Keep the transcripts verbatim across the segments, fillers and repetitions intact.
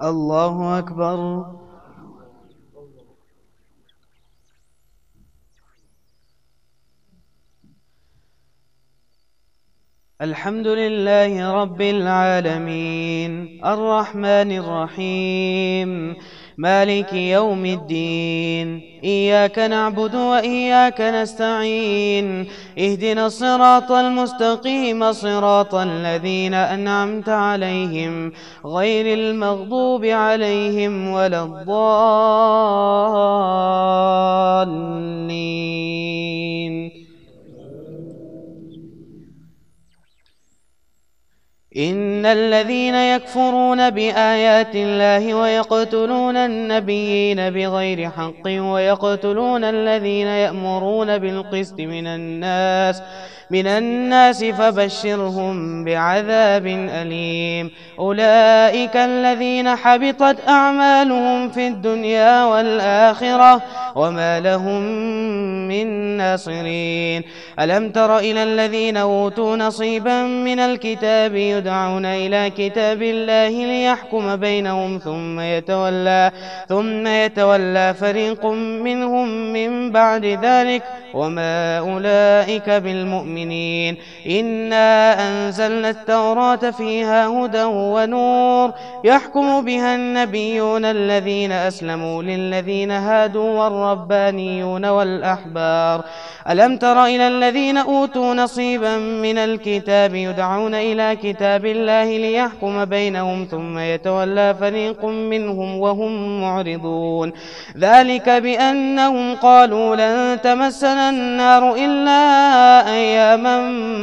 الله أكبر. الحمد لله رب العالمين الرحمن الرحيم مالك يوم الدين. إياك نعبد وإياك نستعين، اهدنا الصراط المستقيم صراط الذين أنعمت عليهم غير المغضوب عليهم ولا الضالين. إن الذين يكفرون بآيات الله ويقتلون النبيين بغير حق ويقتلون الذين يأمرون بالقسط من الناس من الناس فبشرهم بعذاب أليم. أولئك الذين حبطت أعمالهم في الدنيا والآخرة وما لهم من ناصرين. ألم تر إلى الذين أوتوا نصيبا من الكتاب يدعون إلى كتاب الله ليحكم بينهم ثم يتولى ثم يتولى فريق منهم من بعد ذلك وما أولئك بالمؤمنين. إنا أنزلنا التوراة فيها هدى ونور يحكم بها النبيون الذين أسلموا للذين هادوا والربانيون والأحبار. ألم تر إلى الذين أوتوا نصيبا من الكتاب يدعون إلى كتاب الله ليحكم بينهم ثم يتولى فريق منهم وهم معرضون. ذلك بأنهم قالوا لن تمسنا النار إلا أياما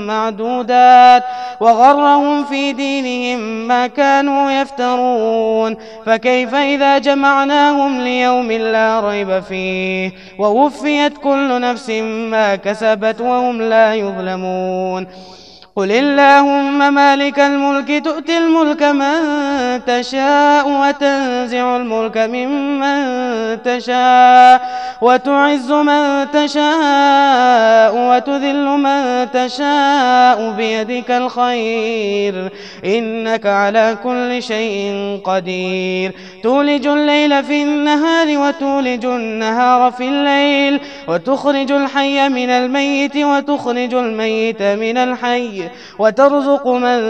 معدودات وغرهم في دينهم ما كانوا يفترون. فكيف إذا جمعناهم ليوم لا ريب فيه ووفيت كل نفس ما كسبت وهم لا يظلمون. قل اللهم مالك الملك تؤتي الملك من تشاء وتنزع الملك ممن تشاء وتعز من تشاء وتذل من تشاء بيدك الخير إنك على كل شيء قدير. تولج الليل في النهار وتولج النهار في الليل وتخرج الحي من الميت وتخرج الميت من الحي وترزق من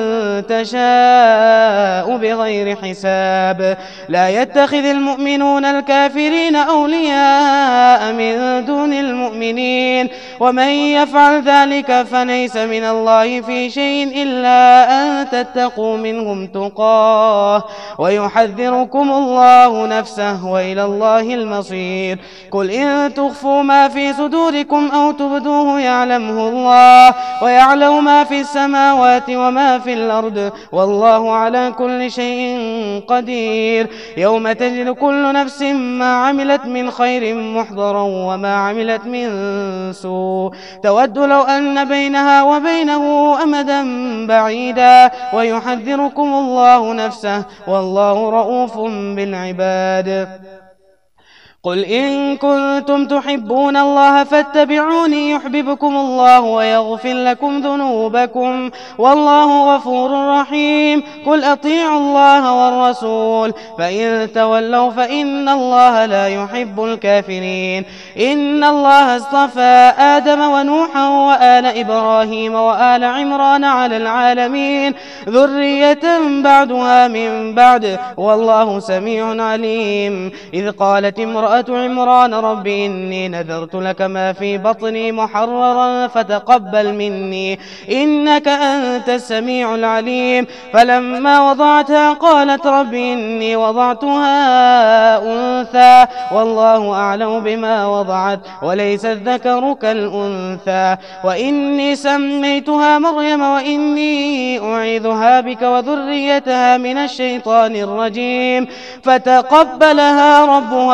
تشاء بغير حساب. لا يتخذ المؤمنون الكافرين أولياء من دون المؤمنين ومن يفعل ذلك فليس من الله في شيء إلا أن تتقوا منهم تقاه ويحذركم الله نفسه وإلى الله المصير. قل إن تخفوا ما في صدوركم أو تبدوه يعلمه الله ويعلم ما في السماوات وما في الأرض والله على كل شيء قدير. يوم تجد كل نفس ما عملت من خير محضرا وما عملت من سوء تود لو أن بينها وبينه أمدا بعيدا ويحذركم الله نفسه والله رؤوف بالعباد. قل إن كنتم تحبون الله فاتبعوني يحببكم الله ويغفر لكم ذنوبكم والله غفور رحيم. قل أطيعوا الله والرسول فإن تولوا فإن الله لا يحب الكافرين. إن الله اصطفى آدم ونوحا وآل إبراهيم وآل عمران على العالمين ذرية بعدها من بعد والله سميع عليم. إذ قالت امرأة عمران رب إني نذرت لك ما في بطني محررا فتقبل مني إنك أنت السميع العليم. فلما وضعتها قالت رب إني وضعتها أنثى والله أعلم بما وضعت وليس الذكر كالأنثى وإني سميتها مريم وإني أعيذها بك وذريتها من الشيطان الرجيم. فتقبلها ربها بقبول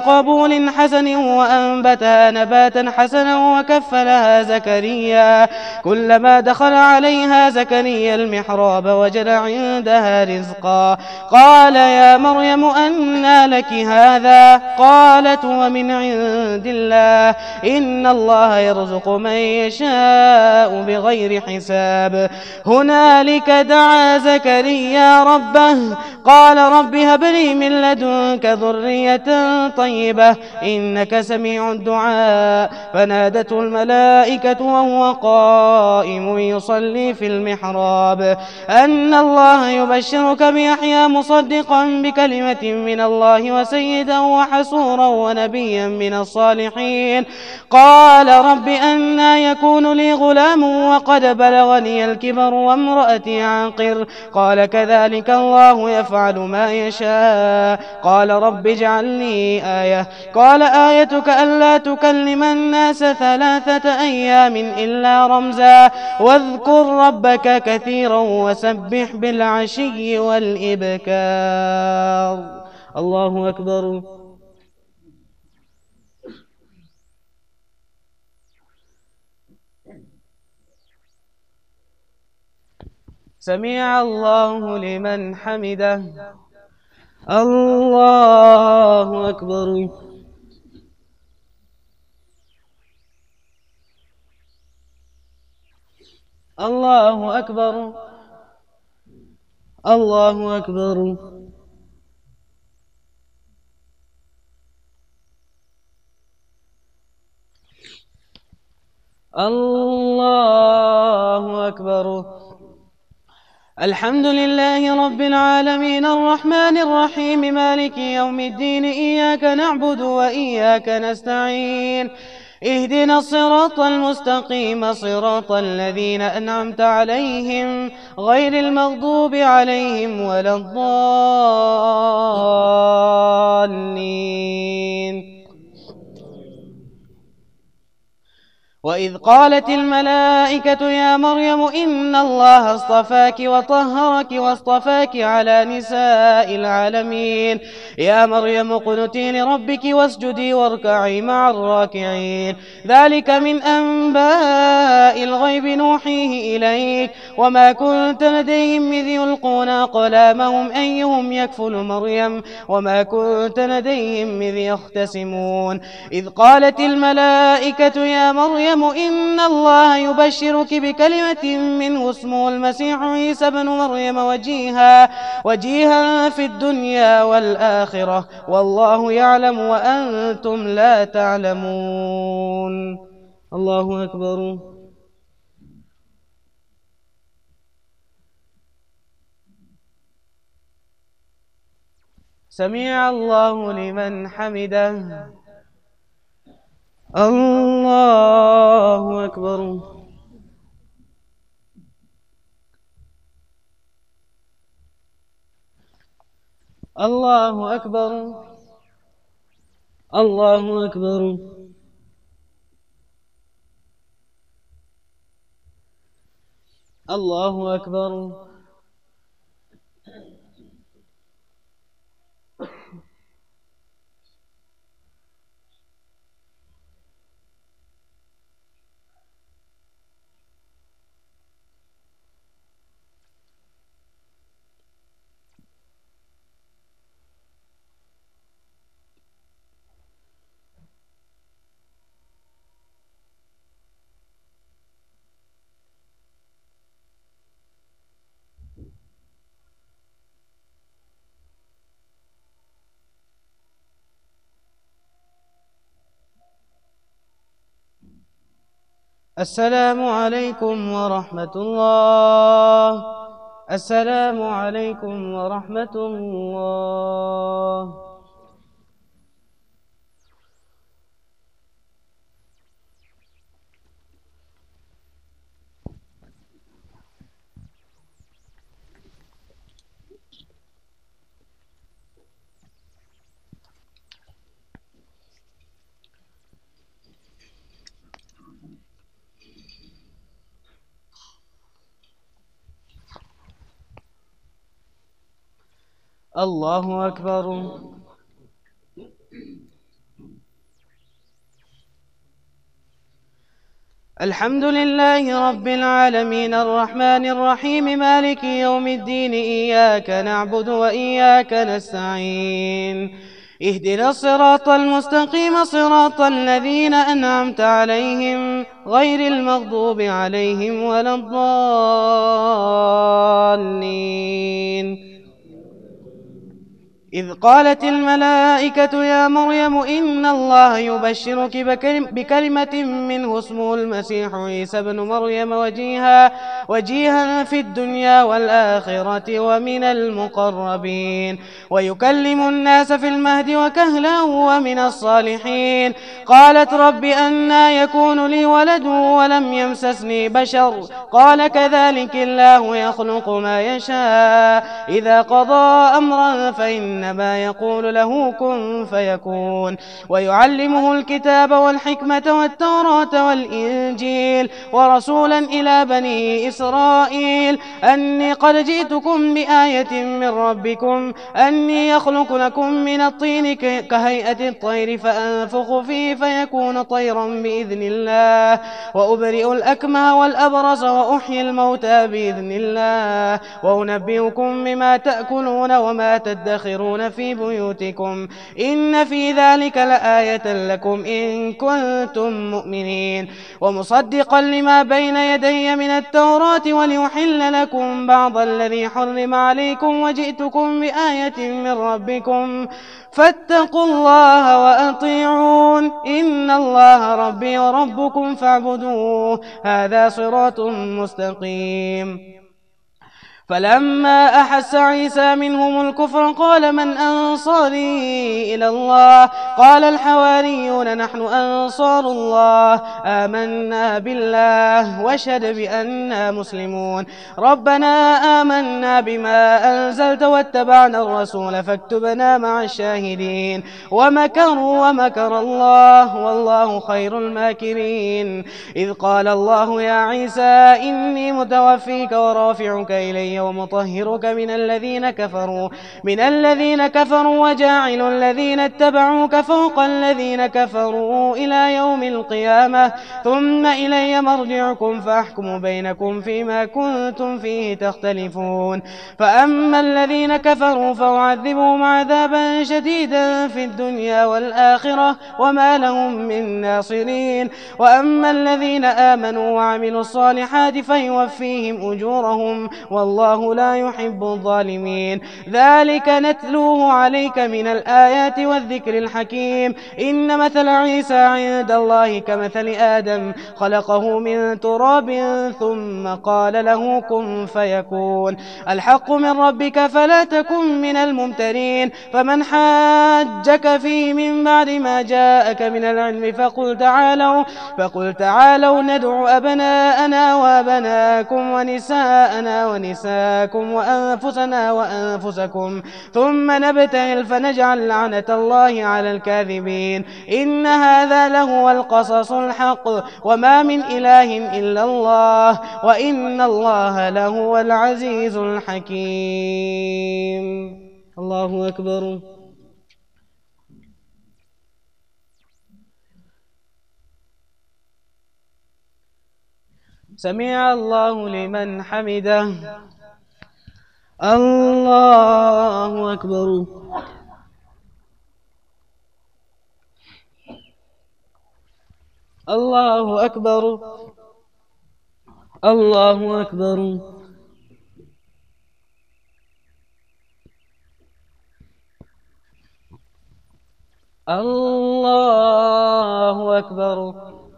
بقبول حسن وأنبتها نباتا حسنا وكفلها زكريا. كلما دخل عليها زكريا المحراب وجد عندها رزقا قال يا مريم أنى لك هذا؟ قالت ومن عند الله إن الله يرزق من يشاء بغير حساب. هنالك دعا زكريا ربه قال رب هب لي من لدنك ذرية طيبة إنك سميع الدعاء. فنادته الملائكة وهو قائم يصلي في المحراب أن الله يبشرك بيحيى مصدقا بكلمة من الله وسيدا وحسورا ونبيا من الصالحين. قال رب أنى يكون لي غلام وقد بلغني الكبر وامرأتي عاقر؟ قال كذلك الله يفعل ما يشاء. قال رب اجعل لي آية. قال آيتك ألا تكلم الناس ثلاثة أيام إلا رمزا واذكر ربك كثيرا وسبح بالعشي والإبكار. الله أكبر. سمع الله لمن حمده. الله أكبر. الله أكبر. الله أكبر. الله أكبر. الحمد لله رب العالمين الرحمن الرحيم مالك يوم الدين إياك نعبد وإياك نستعين اهدنا الصراط المستقيم صراط الذين أنعمت عليهم غير المغضوب عليهم ولا الضالين. وإذ قالت الملائكة يا مريم إن الله اصطفاك وطهرك واصطفاك على نساء العالمين يا مريم اقنتي لربك واسجدي واركعي مع الراكعين. ذلك من أنباء الغيب نوحيه إليك وما كنت لديهم إذ يلقون أقلامهم أيهم يكفل مريم وما كنت لديهم إذ يختصمون. إذ قالت الملائكة يا مريم إن الله يبشرك بكلمة منه اسمه المسيح عيسى ابن مريم وجيها وجيها في الدنيا والآخرة والله يعلم وأنتم لا تعلمون. الله أكبر. سمع الله لمن حمده. الله أكبر. الله أكبر. الله أكبر. الله أكبر. السلام عليكم ورحمة الله. السلام عليكم ورحمة الله. الله أكبر. الحمد لله رب العالمين الرحمن الرحيم مالك يوم الدين إياك نعبد وإياك نستعين اهدنا الصراط المستقيم صراط الذين أنعمت عليهم غير المغضوب عليهم ولا الضالين. إذ قالت الملائكة يا مريم إن الله يبشرك بكلمة منه اسمه المسيح عيسى بن مريم وجيها, وجيها في الدنيا والآخرة ومن المقربين ويكلم الناس في المهد وكهلا ومن الصالحين. قالت رب أنى يكون لي ولد ولم يمسسني بشر قال كذلك الله يخلق ما يشاء إذا قضى أمرا فإن إنما يقول له كن فيكون. ويعلمه الكتاب والحكمة والتوراة والإنجيل ورسولا إلى بني إسرائيل أني قد جئتكم بآية من ربكم أني يخلق لكم من الطين كهيئة الطير فأنفخ فيه فيكون طيرا بإذن الله وأبرئ الأكمه والأبرص وأحيي الموتى بإذن الله وأنبئكم بما تأكلون وما تدخرون في بيوتكم إن في ذلك لآية لكم إن كنتم مؤمنين. ومصدقا لما بين يدي من التوراة وليحل لكم بعض الذي حرم عليكم وجئتكم بآية من ربكم فاتقوا الله وأطيعون إن الله ربي وربكم فاعبدوه هذا صراط مستقيم. فلما أحس عيسى منهم الكفر قال من أنصاري إلى الله قال الحواريون نحن أنصار الله آمنا بالله واشهد بأننا مسلمون ربنا آمنا بما أنزلت واتبعنا الرسول فاكتبنا مع الشاهدين ومكروا ومكر الله والله خير الماكرين. إذ قال الله يا عيسى إني متوفيك ورافعك إلي ومطهرك من الذين كفروا من الذين كفروا وجاعل الذين اتبعوك فوق الذين كفروا إلى يوم القيامة ثم إلي مرجعكم فأحكم بينكم فيما كنتم فيه تختلفون. فأما الذين كفروا فأعذبهم عذابا شديدا في الدنيا والآخرة وما لهم من ناصرين. وأما الذين آمنوا وعملوا الصالحات فيوفيهم أجورهم والله لا يحب الظالمين. ذلك نتلوه عليك من الآيات والذكر الحكيم. إن مثل عيسى عند الله كمثل آدم خلقه من تراب ثم قال له كن فيكون. الحق من ربك فلا تكن من الممترين. فمن حاجك فيه من بعد ما جاءك من العلم فقل تعالوا, فقل تعالوا ندع أبناءنا وأبناءكم ونساءنا ونساءكم وأنفسنا وأنفسكم ثم نبتهل فنجعل لعنة الله على الكاذبين. إن هذا لهو القصص الحق وما من إله إلا الله وإن الله لهو العزيز الحكيم. الله أكبر. سمع الله لمن حمده. الله أكبر. الله أكبر. الله أكبر. الله أكبر.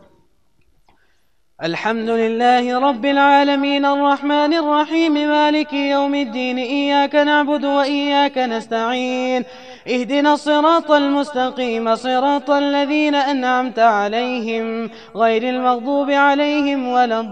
الحمد لله رب العالمين الرحمن الرحيم مالك يوم الدين إياك نعبد وإياك نستعين اهدنا الصراط المستقيم صراط الذين أنعمت عليهم غير المغضوب عليهم ولا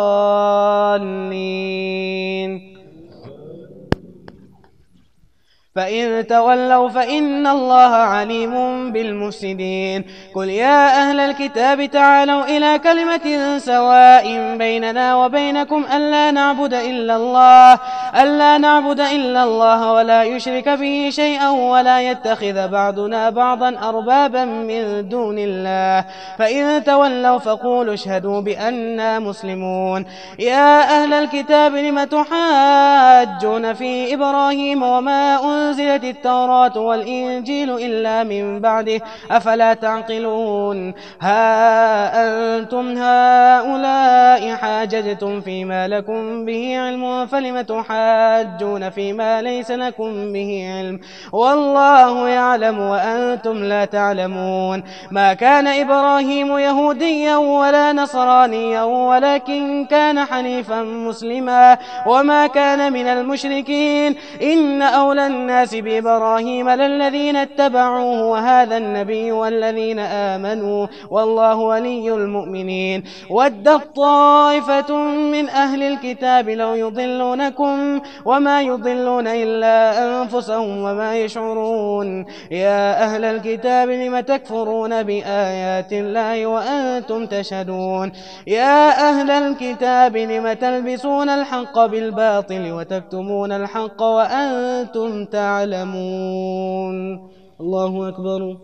الضالين. فإن تولوا فإن الله عليم بالمفسدين. قل يا أهل الكتاب تعالوا إلى كلمة سواء بيننا وبينكم ألا نعبد إلا الله ألا نعبد إلا الله ولا يشرك به شيئا ولا يتخذ بعضنا بعضا أربابا من دون الله فإن تولوا فقولوا اشهدوا بأننا مسلمون. يا أهل الكتاب لم تحاجون في إبراهيم وما أنزلت التوراة والإنجيل إلا من بعده أفلا تعقلون. ها أنتم هؤلاء حاججتم فيما لكم به علم فلم تحاجون فيما ليس لكم به علم والله يعلم وأنتم لا تعلمون. ما كان إبراهيم يهوديا ولا نصرانيا ولكن كان حنيفا مسلما وما كان من المشركين. إن أولى الناس بإبراهيم للذين اتبعوه وهذا النبي والذين آمنوا والله ولي المؤمنين. ودت طائفة من أهل الكتاب لو يضلونكم وما يضلون إلا أنفسهم وما يشعرون. يا أهل الكتاب لم تكفرون بآيات الله وأنتم تشهدون. يا أهل الكتاب لم تلبسون الحق بالباطل وتكتمون الحق وأنتم تعلمون. الله أكبر.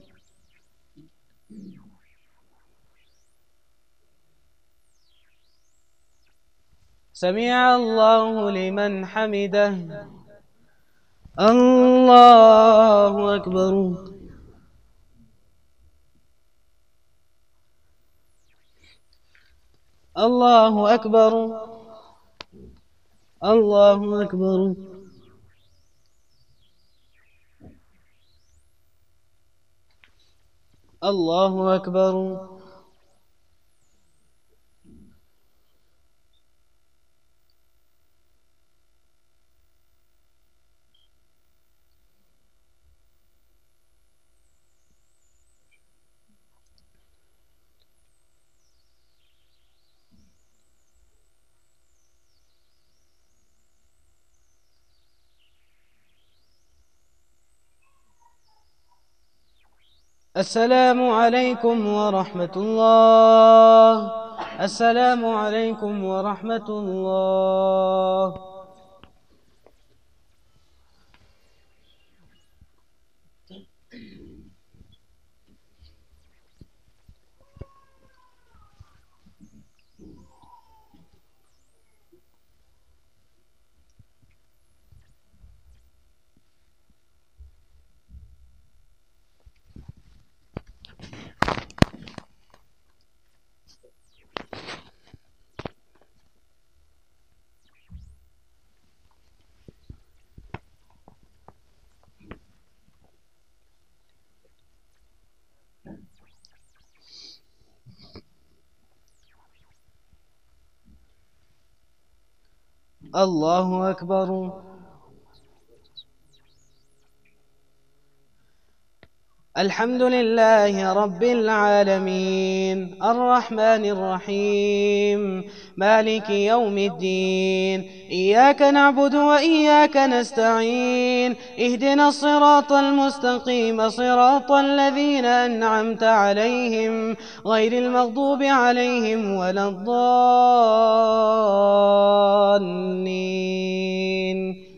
سمع الله لمن حمده. الله أكبر. الله أكبر. الله أكبر. الله أكبر. السلام عليكم ورحمة الله. السلام عليكم ورحمة الله. الله أكبر. الحمد لله رب العالمين الرحمن الرحيم مالك يوم الدين. إياك نعبد وإياك نستعين. اهدنا الصراط المستقيم صراط الذين أنعمت عليهم غير المغضوب عليهم ولا الضالين.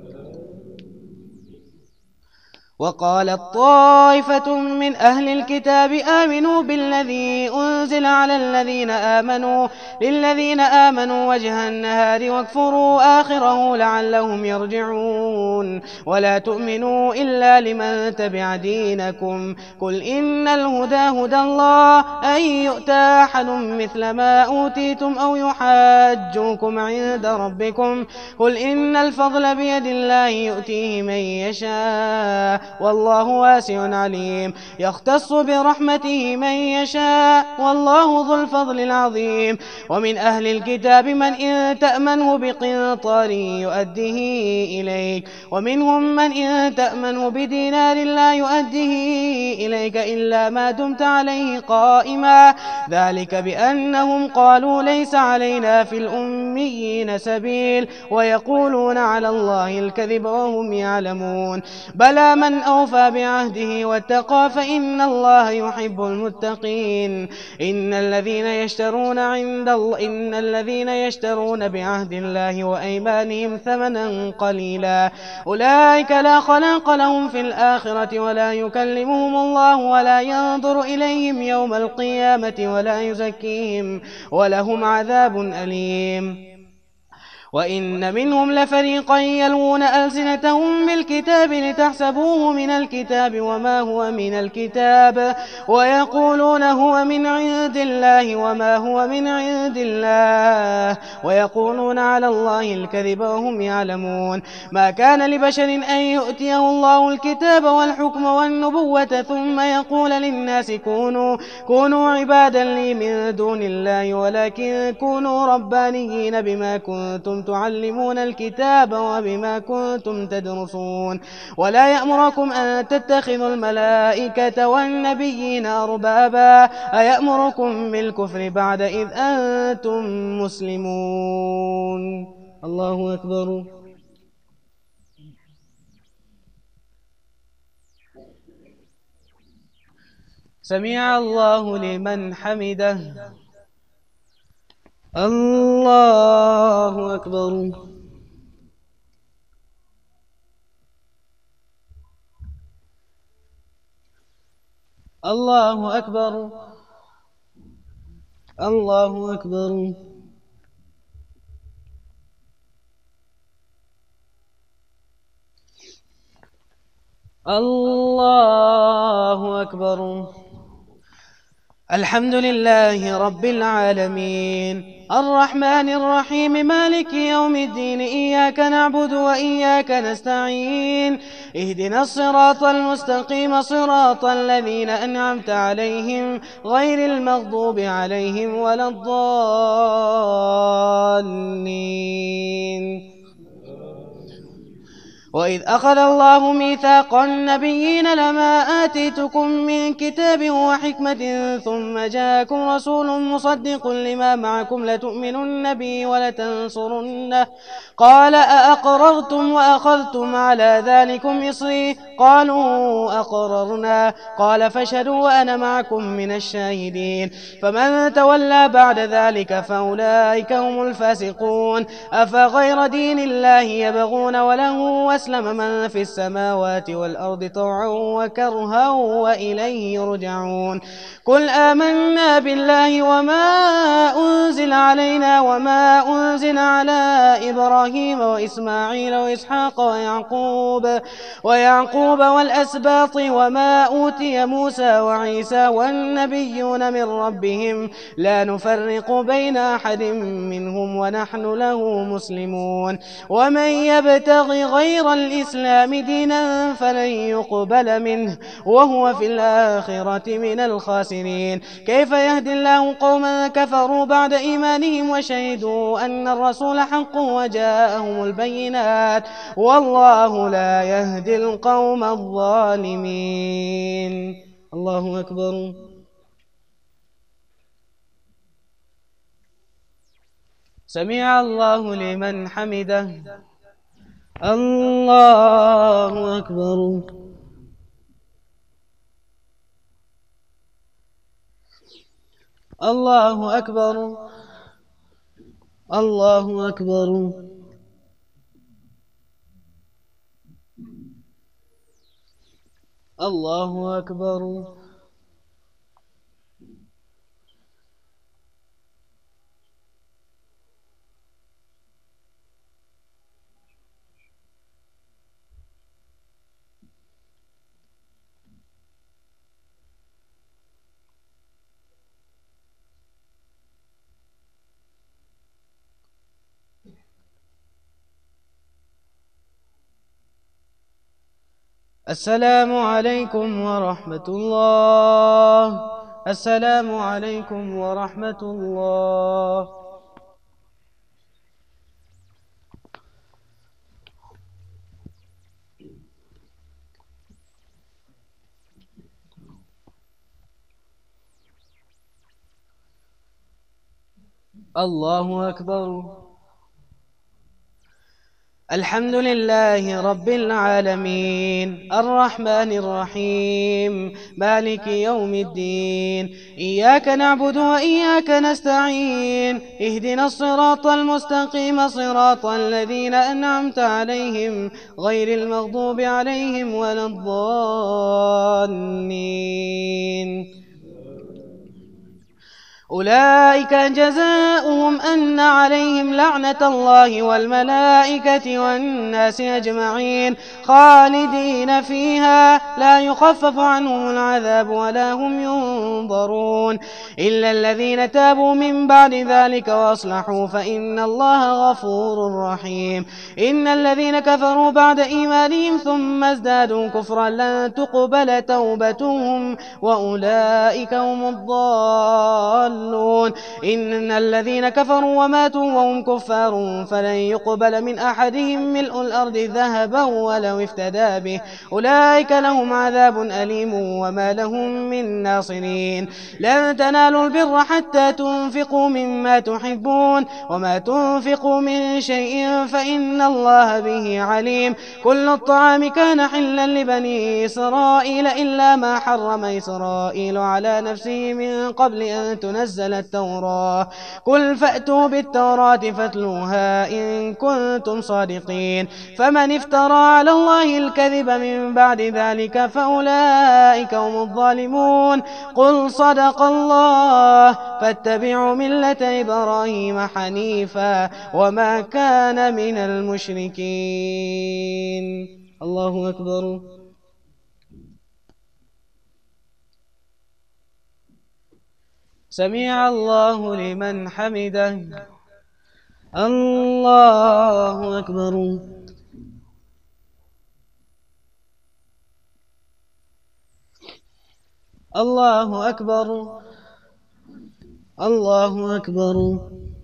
وقالت طائفة من أهل الكتاب آمنوا بالذي أنزل على الذين آمنوا للذين آمنوا وجه النهار واكفروا آخره لعلهم يرجعون. ولا تؤمنوا إلا لمن تبع دينكم. قل إن الهدى هدى الله أن يؤتى أحد مثل ما أوتيتم أو يحاجوكم عند ربكم. قل إن الفضل بيد الله يؤتيه من يشاء والله واسع عليم يختص برحمته من يشاء والله ذو الفضل العظيم ومن أهل الكتاب من إن تأمنه بقنطار يؤده إليك ومنهم من إن تأمنه بدينار لا يؤده إليك إلا ما دمت عليه قائما ذلك بأنهم قالوا ليس علينا في الأميين سبيل ويقولون على الله الكذب وهم يعلمون بلى من أوفى بعهده واتقى فإن الله يحب المتقين إن الذين يشترون عند الله إن الذين يشترون بعهد الله وأيمانهم ثمنا قليلا أولئك لا خلاق لهم في الآخرة ولا يكلمهم الله ولا ينظر إليهم يوم القيامة ولا يزكيهم ولهم عذاب أليم وإن منهم لفريقا يلوون ألسنتهم بالكتاب لتحسبوه من الكتاب وما هو من الكتاب ويقولون هو من عند الله وما هو من عند الله ويقولون على الله الكذب وهم يعلمون ما كان لبشر أن يؤتيه الله الكتاب والحكم والنبوة ثم يقول للناس كونوا, كونوا عبادا لي من دون الله ولكن كونوا ربانيين بما كنتم تعلمون الكتاب وبما كنتم تدرسون ولا يأمركم أن تتخذوا الملائكة والنبيين أربابا أيأمركم بالكفر بعد إذ أنتم مسلمون الله أكبر سمع الله لمن حمده الله أكبر الله أكبر الله أكبر الله أكبر الحمد لله رب العالمين الرحمن الرحيم مالك يوم الدين إياك نعبد وإياك نستعين اهدنا الصراط المستقيم صراط الذين أنعمت عليهم غير المغضوب عليهم ولا الضالين وإذ أخذ الله ميثاق النبيين لما آتيتكم من كتاب وحكمة ثم جاءكم رسول مصدق لما معكم لتؤمنن به ولتنصرنه قال أأقررتم وأخذتم على ذلكم إصري قالوا أقررنا قال فاشهدوا وأنا معكم من الشاهدين فمن تولى بعد ذلك فأولئك هم الفاسقون أفغير دين الله يبغون وله أسلم من في السماوات والأرض طوعا وكرها وإليه يرجعون قل آمنا بالله وما أنزل علينا وما أنزل على إبراهيم وإسماعيل وإسحاق ويعقوب ويعقوب والأسباط وما أوتي موسى وعيسى والنبيون من ربهم لا نفرق بين أحد منهم ونحن له مسلمون ومن يبتغي غير الإسلام دينا فلن يقبل منه وهو في الآخرة من الخاسرين كيف يهدي الله قوما كفروا بعد إيمانهم وشهدوا أن الرسول حق وجاءهم البينات والله لا يهدي القوم الظالمين الله أكبر سمع الله لمن حمده الله أكبر الله أكبر الله أكبر الله أكبر السلام عليكم ورحمة الله. السلام عليكم ورحمة الله. الله أكبر. الحمد لله رب العالمين الرحمن الرحيم مالك يوم الدين. إياك نعبد وإياك نستعين. اهدنا الصراط المستقيم صراط الذين أنعمت عليهم غير المغضوب عليهم ولا الضالين. أولئك جزاؤهم أن عليهم لعنة الله والملائكة والناس أجمعين خالدين فيها لا يخفف عنهم العذاب ولا هم ينظرون إلا الذين تابوا من بعد ذلك وأصلحوا فإن الله غفور رحيم. إن الذين كفروا بعد إيمانهم ثم ازدادوا كفرا لن تقبل توبتهم وأولئك هم الضالون. إن الذين كفروا وماتوا وهم كفار فلن يقبل من أحدهم ملء الأرض ذهبا ولو افتدى به أولئك لهم عذاب أليم وما لهم من ناصرين. لن تنالوا البر حتى تنفقوا مما تحبون وما تنفقوا من شيء فإن الله به عليم. كل الطعام كان حلا لبني إسرائيل إلا ما حرم إسرائيل على نفسه من قبل أن تنزل التوراة. قل فأتوا بالتوراة فاتلوها إن كنتم صادقين. فمن افترى على الله الكذب من بعد ذلك فأولئك هم الظالمون. قل صدق الله فاتبعوا ملة إبراهيم حنيفا وما كان من المشركين. الله أكبر. سمع الله لمن حمده. الله أكبر. الله أكبر. الله أكبر.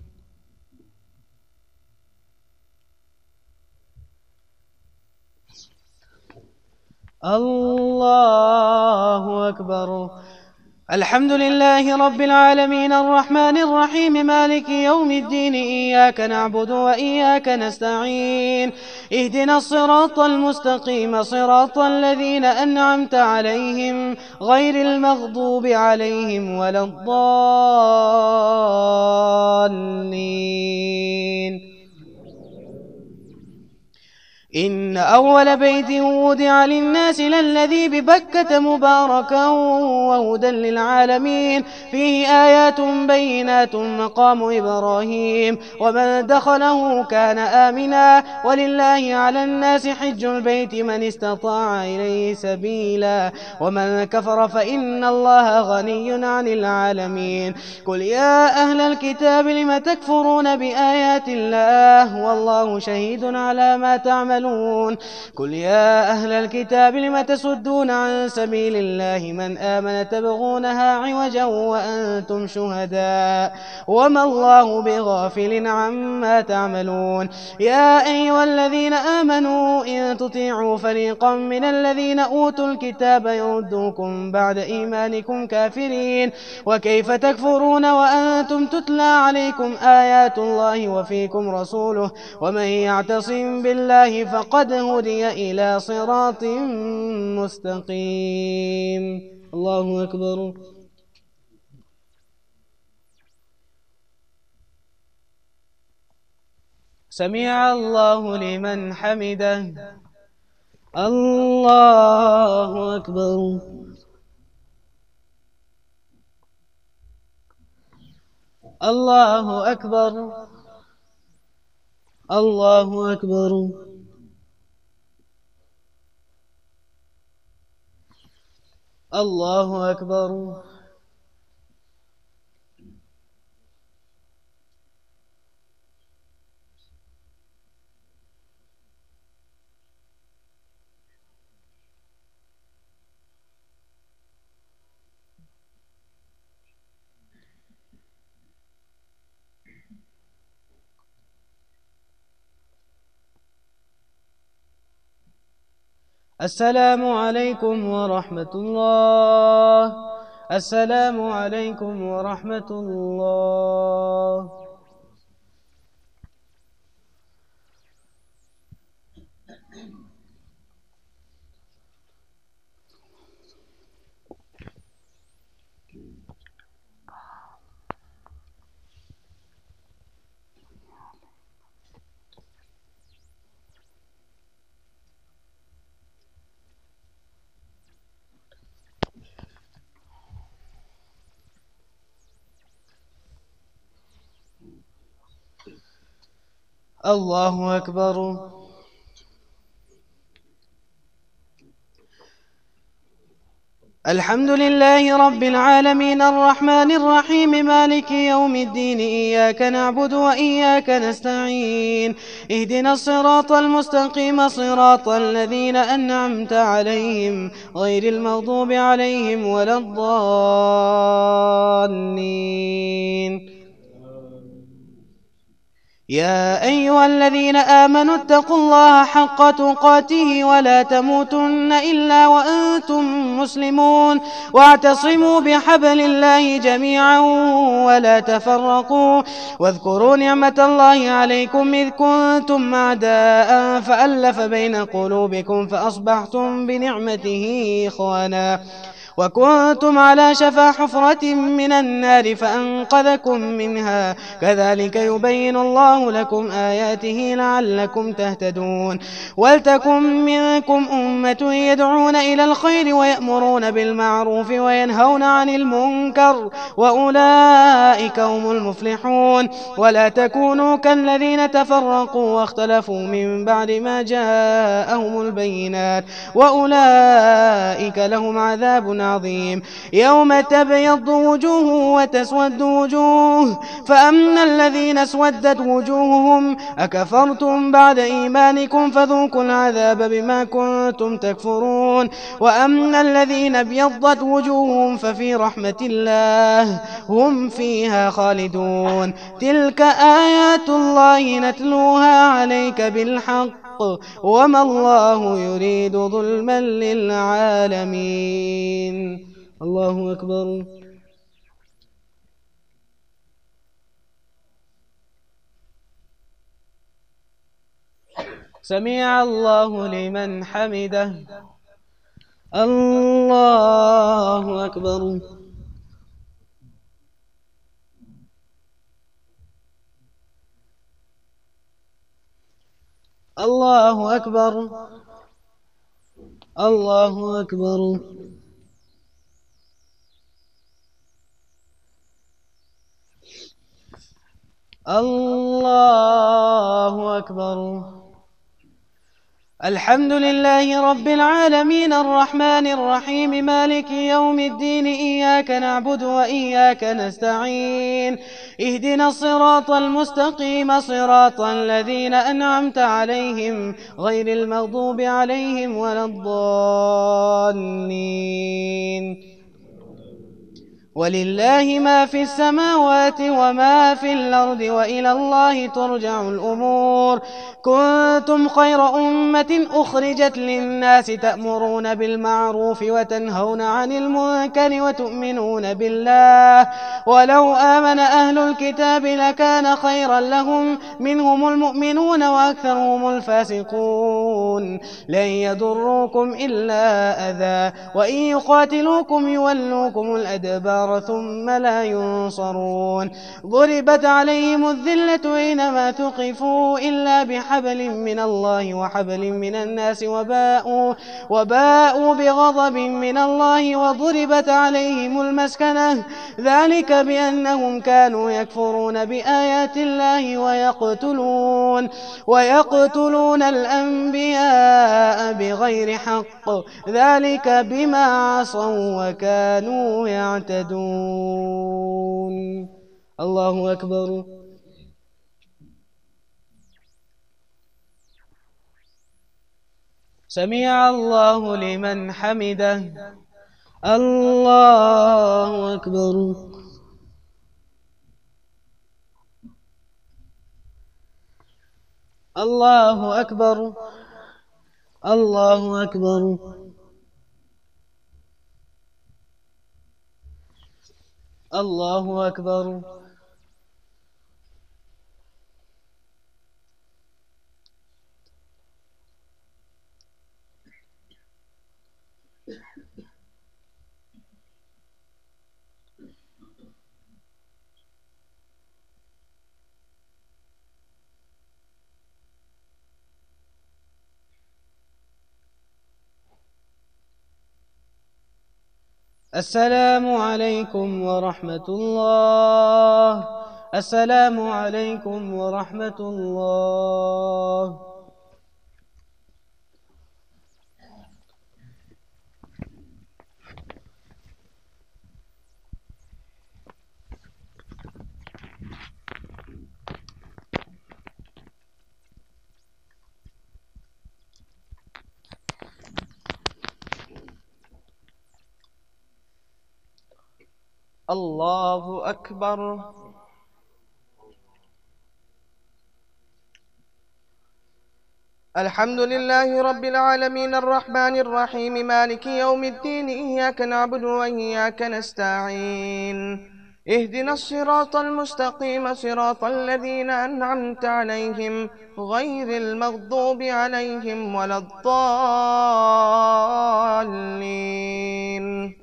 الله أكبر. الحمد لله رب العالمين الرحمن الرحيم مالك يوم الدين. إياك نعبد وإياك نستعين. اهدنا الصراط المستقيم صراط الذين أنعمت عليهم غير المغضوب عليهم ولا الضالين. إن أول بيت وضع للناس للذي ببكة مباركا وهدى للعالمين فيه آيات بينات مقام إبراهيم ومن دخله كان آمنا ولله على الناس حج البيت من استطاع إليه سبيلا ومن كفر فإن الله غني عن العالمين. قل يا أهل الكتاب لم تكفرون بآيات الله والله شهيد على ما تعملون. قل يا أهل الكتاب لم تصدون عن سبيل الله من آمن تبغونها عوجا وأنتم شهداء وما الله بغافل عما تعملون. يا أيها الذين آمنوا إن تطيعوا فريقا من الذين أوتوا الكتاب يردوكم بعد إيمانكم كافرين وكيف تكفرون وأنتم تتلى عليكم آيات الله وفيكم رسوله ومن يعتصم بالله فقد هدي إلى صراط مستقيم. الله أكبر. سمع الله لمن حمده. الله أكبر. الله أكبر. الله أكبر. الله أكبر. السلام عليكم ورحمة الله. السلام عليكم ورحمة الله. الله أكبر. الحمد لله رب العالمين الرحمن الرحيم مالك يوم الدين إياك نعبد وإياك نستعين اهدنا الصراط المستقيم صراط الذين أنعمت عليهم غير المغضوب عليهم ولا الضالين. يا أيها الذين آمنوا اتقوا الله حق تقاته ولا تموتن إلا وأنتم مسلمون واعتصموا بحبل الله جميعا ولا تفرقوا واذكروا نعمة الله عليكم إذ كنتم أعداء فألف بين قلوبكم فأصبحتم بنعمته إخوانا وكنتم على شفا حفرة من النار فأنقذكم منها كذلك يبين الله لكم آياته لعلكم تهتدون. ولتكن منكم أمة يدعون إلى الخير ويأمرون بالمعروف وينهون عن المنكر وأولئك هم المفلحون. ولا تكونوا كالذين تفرقوا واختلفوا من بعد ما جاءهم البينات وأولئك لهم عذاب عظيم. يوم تبيض وجوه وتسود وجوه فأما الذين اسودت وجوههم أكفرتم بعد إيمانكم فذوقوا العذاب بما كنتم تكفرون. وأما الذين ابيضت وجوههم ففي رحمة الله هم فيها خالدون. تلك آيات الله نتلوها عليك بالحق وما الله يريد ظلما للعالمين. الله أكبر. سمع الله لمن حمده. الله أكبر. الله أكبر. الله أكبر. الله أكبر. الحمد لله رب العالمين الرحمن الرحيم مالك يوم الدين إياك نعبد وإياك نستعين اهدنا الصراط المستقيم صراط الذين أنعمت عليهم غير المغضوب عليهم ولا الضالين. ولله ما في السماوات وما في الأرض وإلى الله ترجع الأمور. كنتم خير أمة أخرجت للناس تأمرون بالمعروف وتنهون عن المنكر وتؤمنون بالله ولو آمن أهل الكتاب لكان خيرا لهم منهم المؤمنون وأكثرهم الفاسقون. لن يضروكم إلا أذى وإن يقاتلوكم يولوكم الأدبار ثم لا ينصرون. ضربت عليهم الذلة أينما ثقفوا إلا بحبل من الله وحبل من الناس وباءوا, وباءوا بغضب من الله وضربت عليهم المسكنة ذلك بأنهم كانوا يكفرون بآيات الله ويقتلون, ويقتلون الأنبياء بغير حق ذلك بما عصوا وكانوا يعتدون. الله أكبر. سمع الله لمن حمده. الله أكبر. الله أكبر. الله أكبر. الله أكبر. السلام عليكم ورحمة الله. السلام عليكم ورحمة الله. الله أكبر. الحمد لله رب العالمين الرحمن الرحيم مالك يوم الدين إياك نعبد وإياك نستعين اهدنا الصراط المستقيم صراط الذين أنعمت عليهم غير المغضوب عليهم ولا الضالين.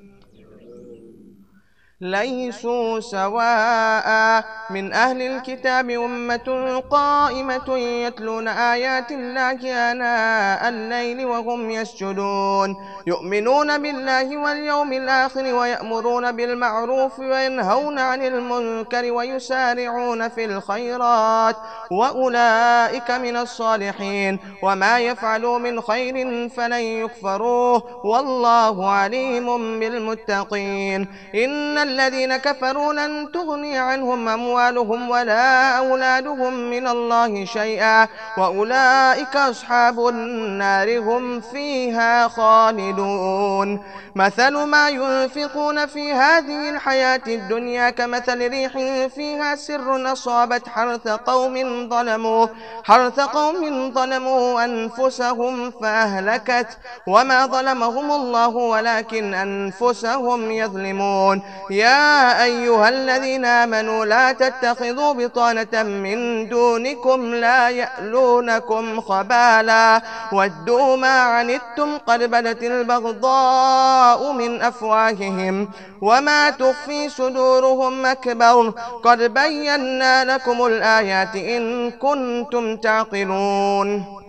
ليسوا سواء من أهل الكتاب أمة قائمة يتلون آيات الله آناء الليل وهم يسجدون يؤمنون بالله واليوم الآخر ويأمرون بالمعروف وينهون عن المنكر ويسارعون في الخيرات وأولئك من الصالحين وما يفعلوا من خير فلن يكفروه والله عليم بالمتقين. إن الذين كفروا لن تغني عنهم أموالهم ولا أولادهم من الله شيئا وأولئك أصحاب النار هم فيها خالدون. مثل ما ينفقون في هذه الحياة الدنيا كمثل ريح فيها سر أصابت حرث قوم ظلموا حرث قوم ظلموا أنفسهم فأهلكت وما ظلمهم الله ولكن أنفسهم يظلمون. يا أيها الذين آمنوا لا تتخذوا بطانة من دونكم لا يألونكم خبالا ودوا ما عنتم قد بدت البغضاء من أفواههم وما تخفي صدورهم أكبر قد بينا لكم الآيات إن كنتم تعقلون.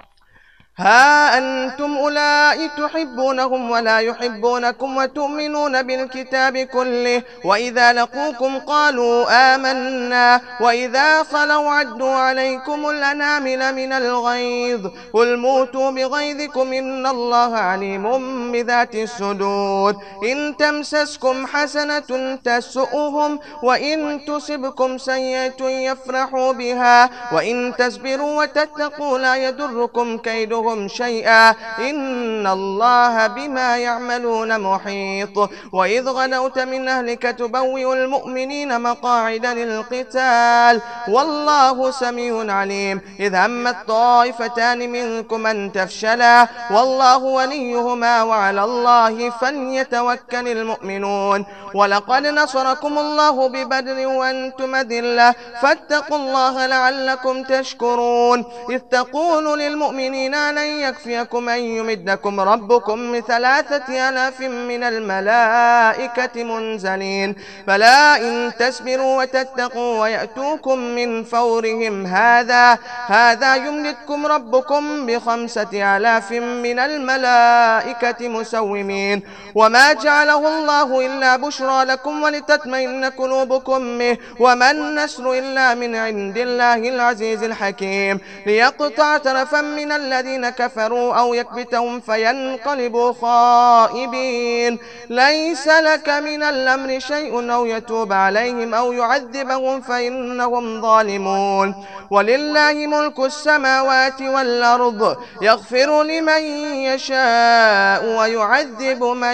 ها أنتم أولئك تحبونهم ولا يحبونكم وتؤمنون بالكتاب كله وإذا لقوكم قالوا آمنا وإذا خلوا عدوا عليكم الأنامل من الغيظ قل موتوا بغيظكم إن الله عليم بذات الصدور. إن تمسسكم حسنة تسؤهم وإن تصبكم سيئة يفرحوا بها وإن تصبروا وتتقوا لا يضركم كيدهم شيئا إن الله بما يعملون محيط. وإذ غدوت من أهلك تبوئ المؤمنين مقاعد للقتال والله سميع عليم. إذ همت طائفتان منكم أن تفشلا والله وليهما وعلى الله فليتوكل المؤمنون. ولقد نصركم الله ببدر وأنتم أذلة فاتقوا الله لعلكم تشكرون. إذ تقول للمؤمنين لن يكفيكم أن يمدكم ربكم بثلاثة آلاف من الملائكة منزلين فلا إن تسبروا وتتقوا ويأتوكم من فورهم هذا هذا يمددكم ربكم بخمسة آلاف من الملائكة مسومين. وما جعله الله إلا بشرى لكم ولتطمئن قلوبكم به وما النصر إلا من عند الله العزيز الحكيم. ليقطع طرفا من الذين كفروا أو يكبتهم فينقلبوا خائبين. ليس لك من الأمر شيء أو يتوب عليهم أو يعذبهم فإنهم ظالمون. ولله ملك السماوات والأرض يغفر لمن يشاء ويعذب من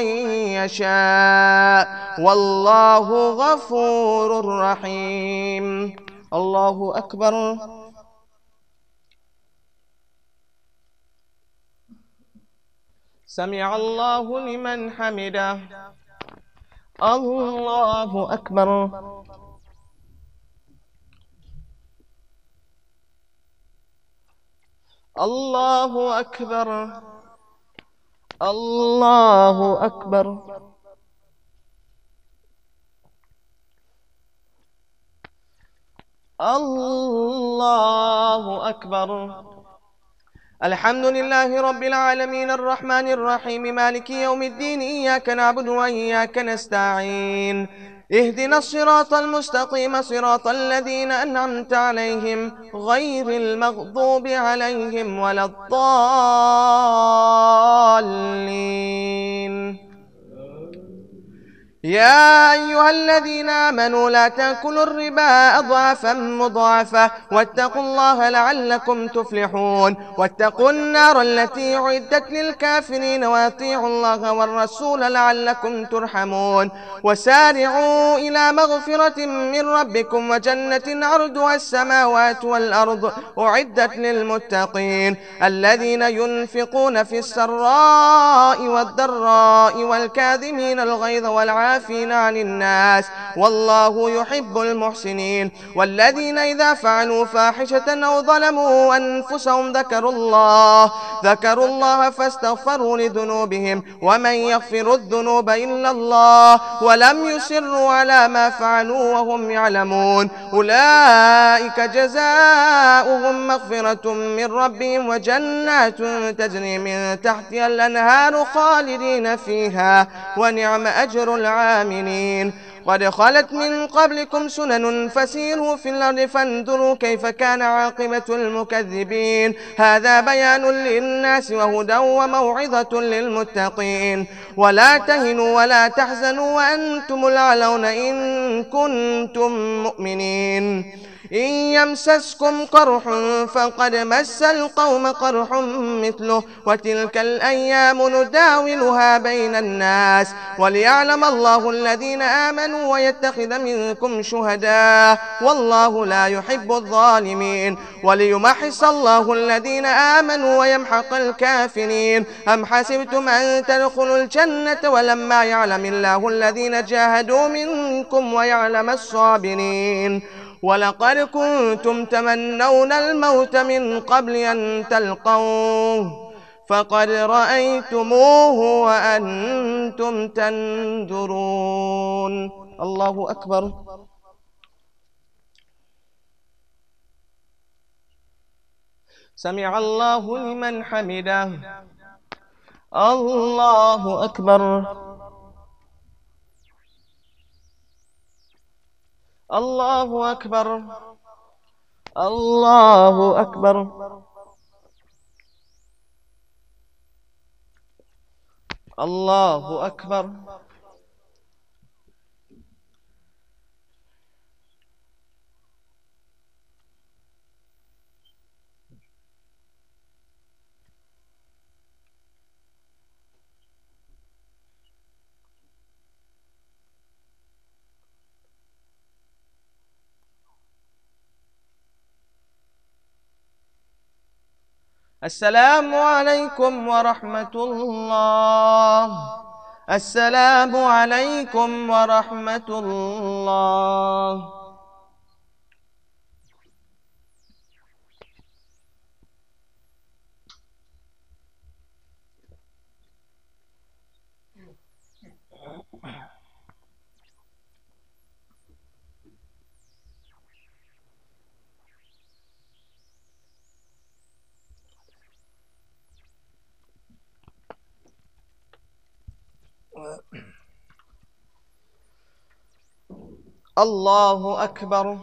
يشاء والله غفور رحيم. الله أكبر. سمع الله لمن حمده. الله أكبر. الله أكبر. الله أكبر. الله أكبر. الحمد لله رب العالمين الرحمن الرحيم مالك يوم الدين، إياك نعبد وإياك نستعين، اهدنا الصراط المستقيم صراط الذين أنعمت عليهم غير المغضوب عليهم ولا الضالين. يا أيها الذين آمنوا لا تأكلوا الربا أضعافا مضاعفة واتقوا الله لعلكم تفلحون. واتقوا النار التي أعدت للكافرين وأطيعوا الله والرسول لعلكم ترحمون. وسارعوا إلى مغفرة من ربكم وجنة عرضها السماوات والأرض أعدت للمتقين الذين ينفقون في السراء والضراء والكاظمين الغيظ والعافين عن الناس والله يحب المحسنين. والذين إذا فعلوا فاحشة أو ظلموا أنفسهم ذكروا الله ذكروا الله فاستغفروا لذنوبهم ومن يغفر الذنوب إلا الله ولم يصروا على ما فعلوا وهم يعلمون أولئك جزاؤهم مغفرة من ربهم وجنات تجري من تحتها الأنهار خالدين فيها ونعم أجر العاملين. قد خلت من قبلكم سنن فسيروا في الأرض فانظروا كيف كان عاقبة المكذبين. هذا بيان للناس وهدى وموعظة للمتقين. ولا تهنوا ولا تحزنوا وأنتم الأعلون إن كنتم مؤمنين. إن يمسسكم قرح فقد مس القوم قرح مثله وتلك الأيام نداولها بين الناس وليعلم الله الذين آمنوا ويتخذ منكم شهداء والله لا يحب الظالمين. وليمحص الله الذين آمنوا ويمحق الكافرين. أم حسبتم أن تدخلوا الجنة ولما يعلم الله الذين جاهدوا منكم ويعلم الصابرين. ولقد كنتم تمنون الموت من قبل أن تلقوه فقد رأيتموه وأنتم تنظرون. الله أكبر. سمع الله لمن حمده. الله أكبر. الله أكبر. الله أكبر. الله أكبر. السلام عليكم ورحمة الله. السلام عليكم ورحمة الله. الله أكبر.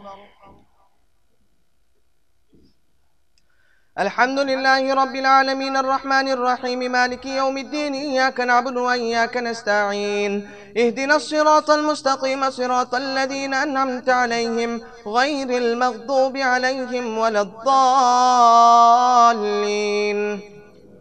الحمد لله رب العالمين الرحمن الرحيم مالك يوم الدين، إياك نعبد وإياك نستعين، اهدنا الصراط المستقيم صراط الذين أنعمت عليهم غير المغضوب عليهم ولا الضالين.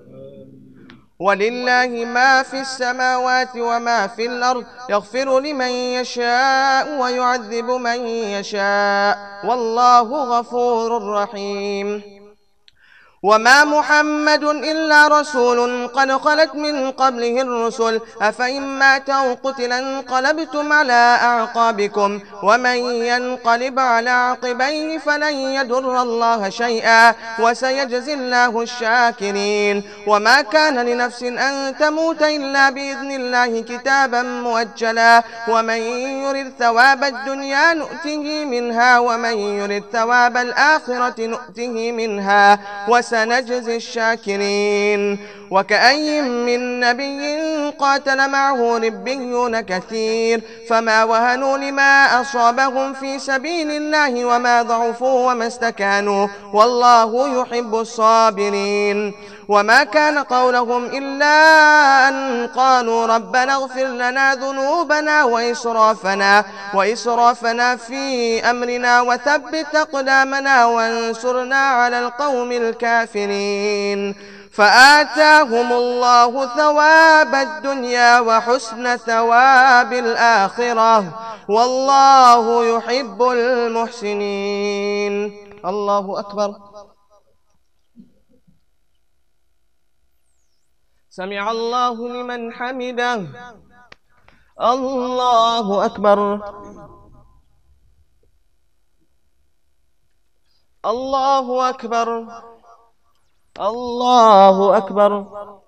ولله ما في السماوات وما في الأرض، يغفر لمن يشاء ويعذب من يشاء والله غفور رحيم. وما محمد إلا رسول قد خلت من قبله الرسل أفإن مات أو قتل انقلبتم على أعقابكم ومن ينقلب على عقبيه فلن يضر الله شيئا وسيجزي الله الشاكرين. وما كان لنفس أن تموت إلا بإذن الله كتابا مؤجلا ومن يرد ثواب الدنيا نؤته منها ومن يرد ثواب الآخرة نؤته منها وسنجزي الشاكرين. وكأي من نبي قاتل معه ربيون كثير فما وهنوا لما أصابهم في سبيل الله وما ضعفوا وما استكانوا والله يحب الصابرين. وما كان قولهم إلا أن قالوا ربنا اغفر لنا ذنوبنا وإسرافنا, وإسرافنا في أمرنا وثبت أقدامنا وانصرنا على القوم الكافرين. فآتاهم الله ثواب الدنيا وحسن ثواب الآخرة والله يحب المحسنين. الله أكبر. سمع الله لمن حمده. الله أكبر. الله أكبر. الله أكبر.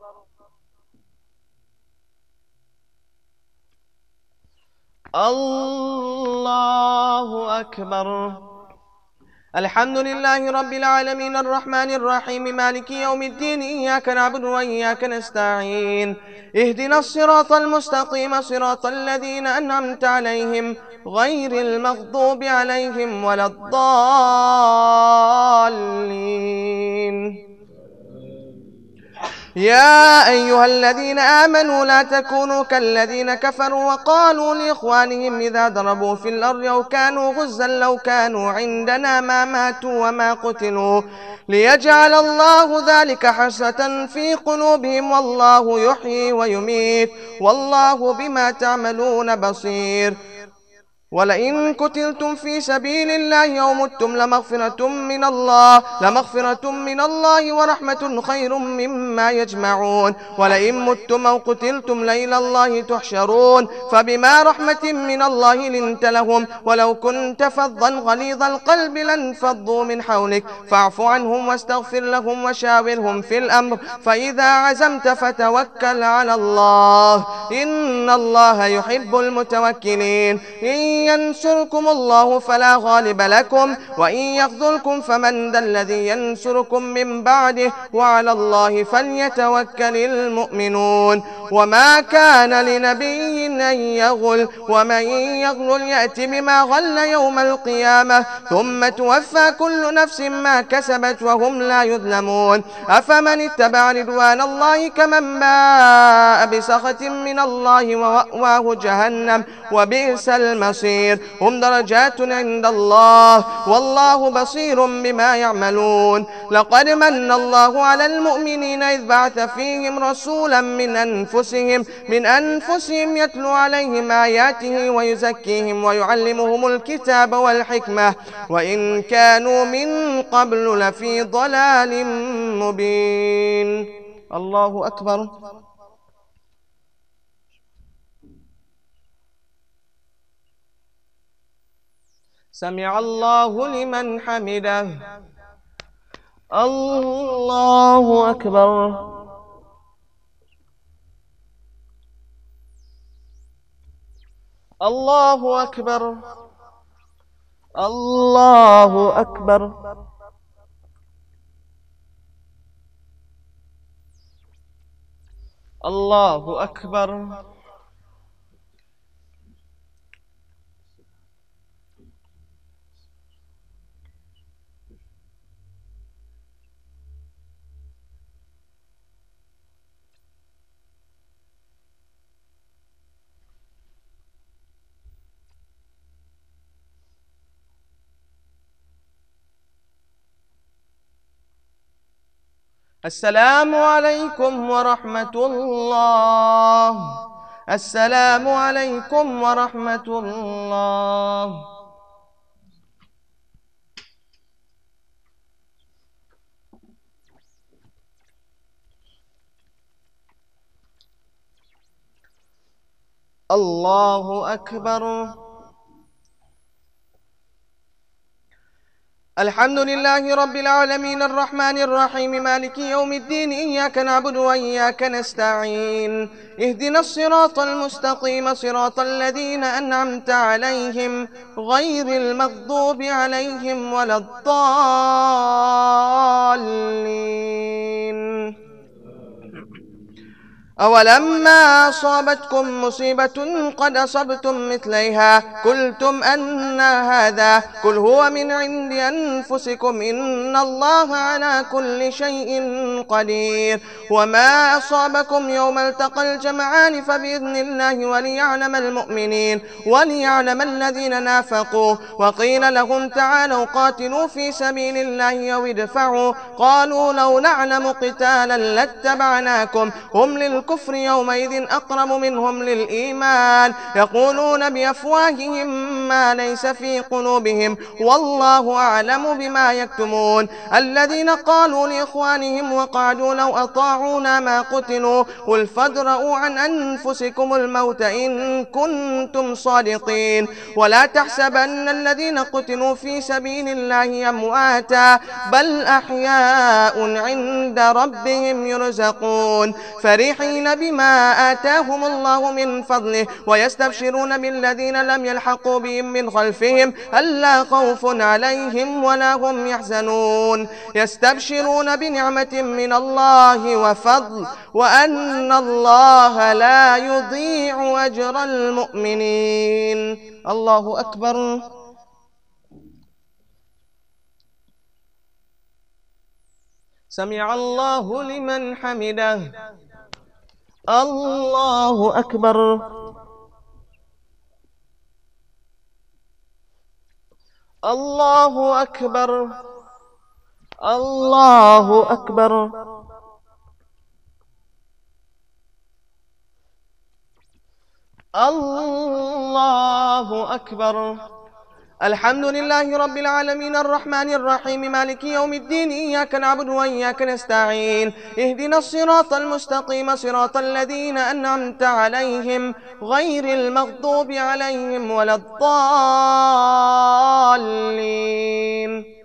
الله أكبر. الحمد لله رب العالمين الرحمن الرحيم مالك يوم الدين إياك نعبد وإياك نستعين اهدنا الصراط المستقيم صراط الذين أنعمت عليهم غير المغضوب عليهم ولا الضالين. يا أيها الذين آمنوا لا تكونوا كالذين كفروا وقالوا لإخوانهم إذا ضربوا في الأرض أو كانوا غزا لو كانوا عندنا ما ماتوا وما قتلوا ليجعل الله ذلك حسرة في قلوبهم والله يحيي ويميت والله بما تعملون بصير. ولئن قتلتم في سبيل الله أو متم لمغفرة من الله لمغفرة من الله ورحمة خير مما يجمعون. ولئن متم أو قتلتم لإلى الله تحشرون. فبما رحمة من الله لنت لهم ولو كنت فظا غليظ القلب لانفضوا من حولك فاعف عنهم واستغفر لهم وشاورهم في الأمر فإذا عزمت فتوكل على الله إن الله يحب المتوكلين. إن ينصركم الله فلا غالب لكم وإن يخذلكم فمن ذا الذي ينصركم من بعده وعلى الله فليتوكل المؤمنون. وما كان لنبي أن يغل ومن يغل يأتي بما غل يوم القيامة ثم توفى كل نفس ما كسبت وهم لا يظلمون. أفمن اتبع رضوان الله كمن باء بسخط من الله ومأواه جهنم وبئس المصير. هم درجات عند الله والله بصير بما يعملون. لقد من الله على المؤمنين إذ بعث فيهم رسولا من أنفسهم من أنفسهم يتلو عليهم آياته ويزكيهم ويعلمهم الكتاب والحكمة وإن كانوا من قبل لفي ضلال مبين. الله أكبر. سمع الله لمن حمده. الله أكبر. الله أكبر. الله أكبر. الله أكبر. السلام عليكم ورحمة الله. السلام عليكم ورحمة الله. الله أكبر. الحمد لله رب العالمين الرحمن الرحيم مالك يوم الدين إياك نعبد وإياك نستعين اهدنا الصراط المستقيم صراط الذين أنعمت عليهم غير المغضوب عليهم ولا الضالين. أولما أصابتكم مصيبة قد أصبتم مثليها قلتم أن هذا قل هو من عند أنفسكم إن الله على كل شيء قدير. وما أصابكم يوم التقى الجمعان فبإذن الله وليعلم المؤمنين وليعلم الذين نافقوا. وقيل لهم تعالوا قاتلوا في سبيل الله أو ادفعوا قالوا لو نعلم قتالا لاتبعناكم هم للكفر يومئذ أقرب منهم للإيمان يقولون بأفواههم ما ليس في قلوبهم والله أعلم بما يكتمون. الذين قالوا لإخوانهم وقعدوا لو أطاعونا ما قتلوا قل فادرءوا عن أنفسكم الموت إن كنتم صادقين. ولا تحسبن الذين قتلوا في سبيل الله أمواتا بل أحياء عند ربهم يرزقون فرحين بما آتاهم الله من فضله ويستبشرون بالذين لم يلحقوا بهم من خلفهم ألا خوف عليهم ولا هم يحزنون يستبشرون بنعمة من الله وفضل وأن الله لا يضيع أجر المؤمنين. الله أكبر. سمع الله لمن حمده. الله أكبر. الله أكبر. الله أكبر. الله أكبر. الحمد لله رب العالمين الرحمن الرحيم مالك يوم الدين إياك نعبد وإياك نستعين اهدنا الصراط المستقيم صراط الذين أنعمت عليهم غير المغضوب عليهم ولا الضالين.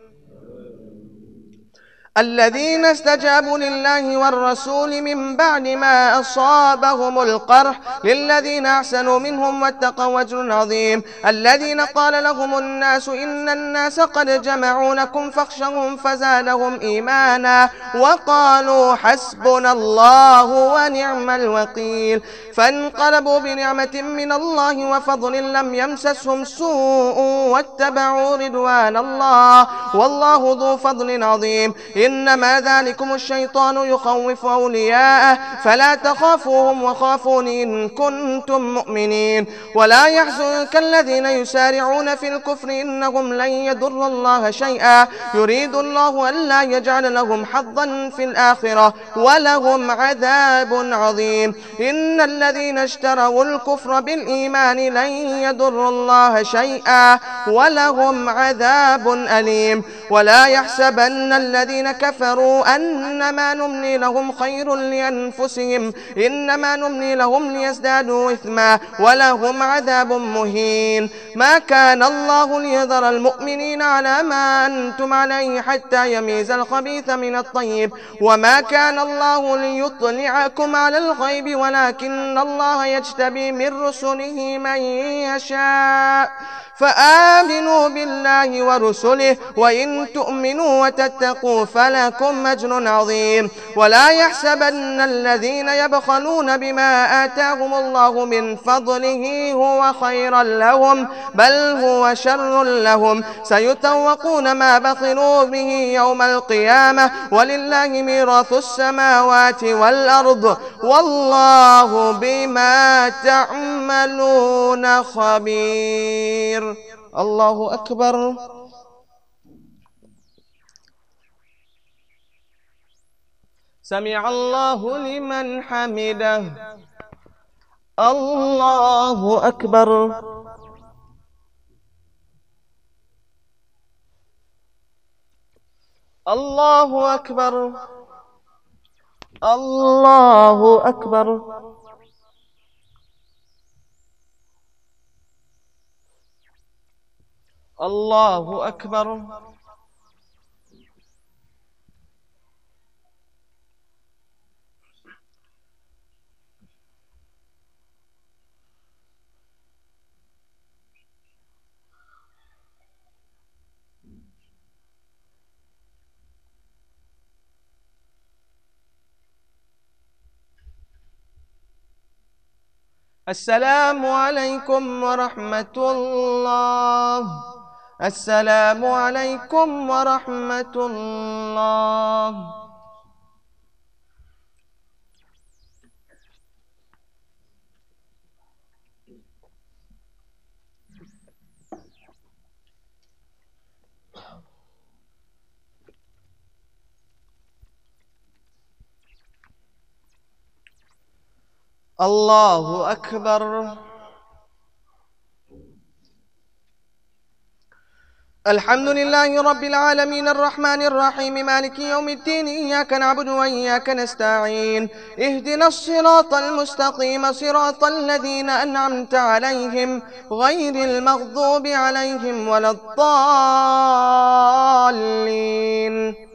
الذين استجابوا لله والرسول من بعد ما أصابهم القرح للذين أحسنوا منهم واتقوا أجر عظيم. الذين قال لهم الناس إن الناس قد جمعوا لكم فاخشوهم فزادهم إيمانا وقالوا حسبنا الله ونعم الوكيل. فانقلبوا بنعمة من الله وفضل لم يمسسهم سوء واتبعوا رضوان الله والله ذو فضل عظيم. إنما ذلكم الشيطان يخوف أولياءه فلا تخافوهم وخافون إن كنتم مؤمنين. ولا يحزنك الذين يسارعون في الكفر إنهم لن يضروا الله شيئا يريد الله ألا يجعل لهم حظا في الآخرة ولهم عذاب عظيم. إن الذين اشتروا الكفر بالإيمان لن يضروا الله شيئا ولهم عذاب أليم. ولا يحسبن الذين كفروا أنما نملي لهم خير لأنفسهم إنما نملي لهم ليزدادوا إثما ولهم عذاب مهين. ما كان الله ليذر المؤمنين على ما أنتم عليه حتى يميز الخبيث من الطيب وما كان الله ليطلعكم على الغيب ولكن الله يجتبي من رسله من يشاء فآمنوا بالله ورسله وإن تؤمنوا وتتقوا فلكم أجر عظيم. ولا يحسبن الذين يبخلون بما آتاهم الله من فضله هو خيرا لهم بل هو شر لهم سيطوقون ما بخلوا به يوم القيامة ولله ميراث السماوات والأرض والله بما تعملون خبير. الله أكبر. سمع الله لمن حمده. الله أكبر. الله أكبر. الله أكبر. الله أكبر. السلام عليكم ورحمة الله. السلام عليكم ورحمة الله. الله أكبر. الحمد لله رب العالمين الرحمن الرحيم مالك يوم الدين إياك نعبد وإياك نستعين اهدنا الصراط المستقيم صراط الذين أنعمت عليهم غير المغضوب عليهم ولا الضالين.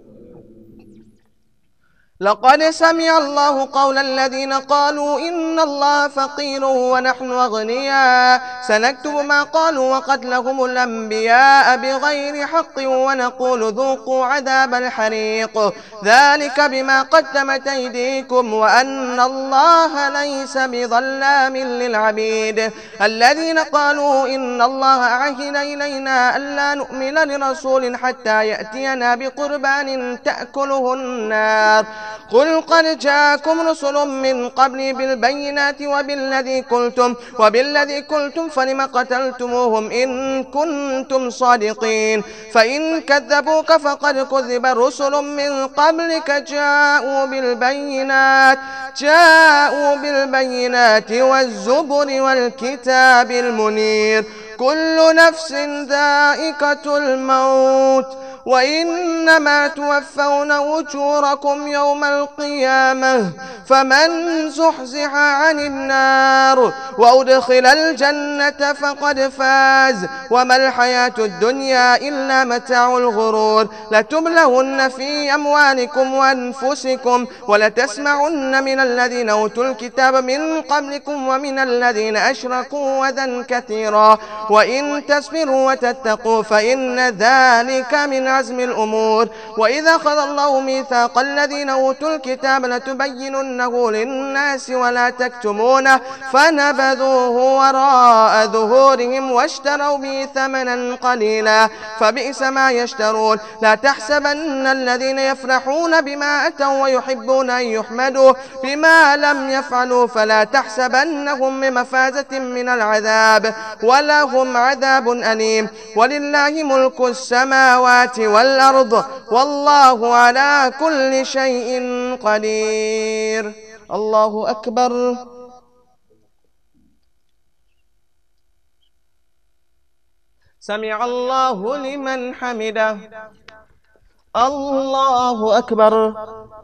لقد سمع الله قول الذين قالوا إن الله فقير ونحن أغنياء سنكتب ما قالوا وقتلهم الأنبياء بغير حق ونقول ذوقوا عذاب الحريق ذلك بما قدمت أيديكم وأن الله ليس بظلام للعبيد. الذين قالوا إن الله عهد إلينا ألا نؤمن لرسول حتى يأتينا بقربان تأكله النار قل قد جاءكم رسل من قبلي بالبينات وبالذي قلتم وبالذي قلتم فلم قتلتموهم إن كنتم صادقين. فإن كذبوك فقد كذب رسل من قبلك جاءوا بالبينات جاءوا بالبينات والزبر والكتاب المنير. كل نفس ذائقة الموت وإنما توفون أجوركم يوم القيامة فمن زحزح عن النار وأدخل الجنة فقد فاز وما الحياة الدنيا إلا متاع الغرور. لتبلغن في أموالكم وأنفسكم ولتسمعن من الذين أوتوا الكتاب من قبلكم ومن الذين أشركوا وذا كثيرا وإن تصبروا وتتقوا فإن ذلك من عزم الأمور. وإذا أخذ الله ميثاق الذين أوتوا الكتاب لتبيننه للناس ولا تكتمونه فنبذوه وراء ظهورهم واشتروا به ثمنا قليلا فبئس ما يشترون. لا تحسبن الذين يفرحون بما أتوا ويحبون أن يحمدوا بما لم يفعلوا فلا تحسبنهم بمفازة من العذاب ولهم عذاب أليم. ولله ملك السماوات والأرض والله على كل شيء قدير. الله أكبر. سمع الله لمن حمده. الله أكبر.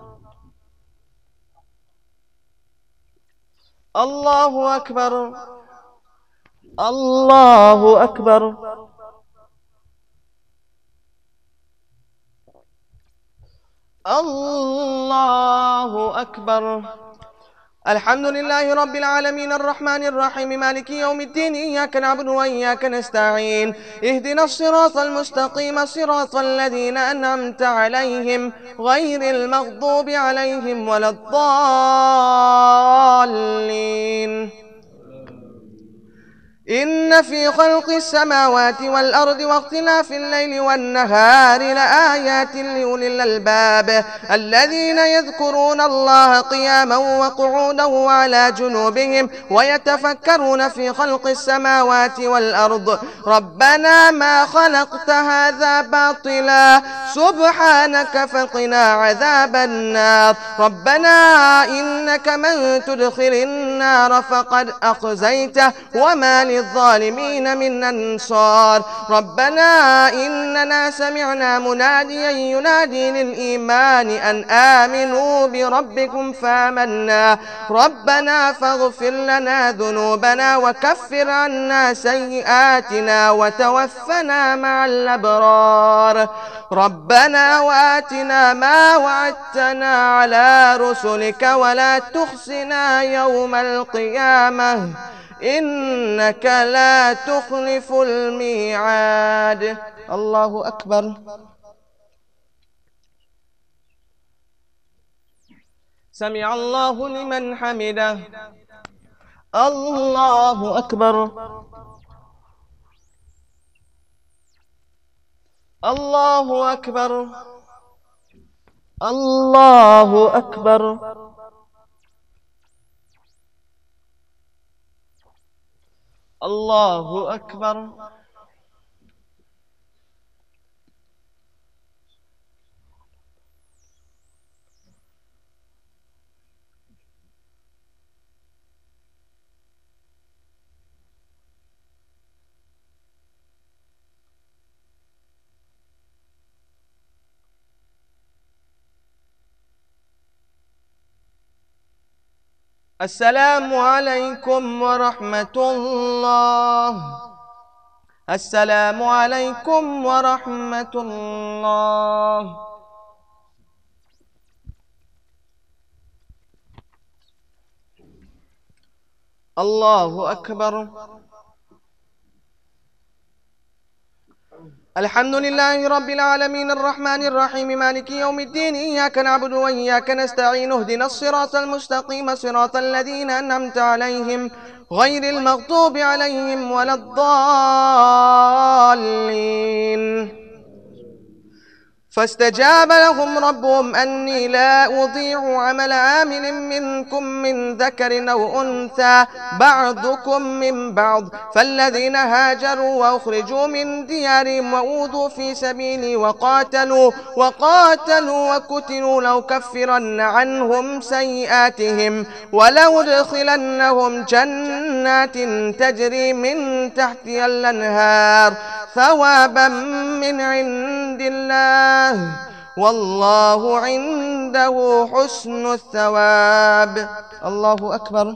الله أكبر. الله أكبر. الله أكبر. الحمد لله رب العالمين الرحمن الرحيم مالك يوم الدين إياك نعبد وإياك نستعين اهدنا الصراط المستقيم صراط الذين أنعمت عليهم غير المغضوب عليهم ولا الضالين. إن في خلق السماوات والأرض واختلاف الليل والنهار لآيات لأولي الألباب الذين يذكرون الله قياما وقعودا وعلى جنوبهم ويتفكرون في خلق السماوات والأرض ربنا ما خلقت هذا باطلا سبحانك فقنا عذاب النار. ربنا إنك من تدخل النار النار فقد أخزيته وما للظالمين من أنصار. ربنا إننا سمعنا مناديا ينادي للإيمان أن آمنوا بربكم فآمنا ربنا فاغفر لنا ذنوبنا وكفر عنا سيئاتنا وتوفنا مع الأبرار. ربنا وآتنا ما وعدتنا على رسلك ولا تخزنا يوم القيامة إنك لا تخلف الميعاد. الله أكبر. سمع الله لمن حمده. الله أكبر. الله أكبر. الله أكبر. الله أكبر. السلام عليكم ورحمة الله. السلام عليكم ورحمة الله. الله أكبر. الحمد لله رب العالمين الرحمن الرحيم مالك يوم الدين إياك نعبد وإياك نستعين اهدنا الصراط المستقيم صراط الذين أنعمت عليهم غير المغضوب عليهم ولا الضالين. فاستجاب لهم ربهم أني لا أضيع عمل عامل منكم من ذكر أو أنثى بعضكم من بعض فالذين هاجروا وأخرجوا من ديارهم وأوذوا في سبيلي وقاتلوا وقاتلوا وقتلوا لأكفرن عنهم سيئاتهم ولأدخلنهم جنات تجري من تحتها الأنهار ثوابا من عند الله والله عنده حسن الثواب. الله أكبر.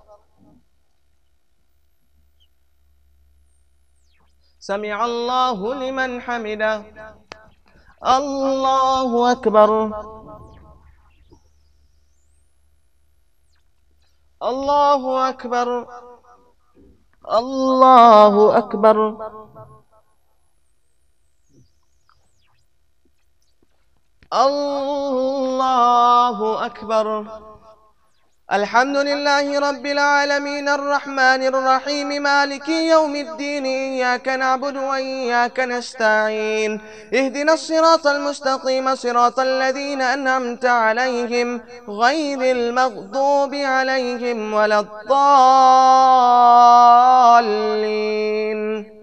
سمع الله لمن حمده. الله أكبر. الله أكبر. الله أكبر. الله أكبر. الحمد لله رب العالمين الرحمن الرحيم مالك يوم الدين إياك نعبد وإياك نستعين اهدنا الصراط المستقيم صراط الذين أنعمت عليهم غير المغضوب عليهم ولا الضالين.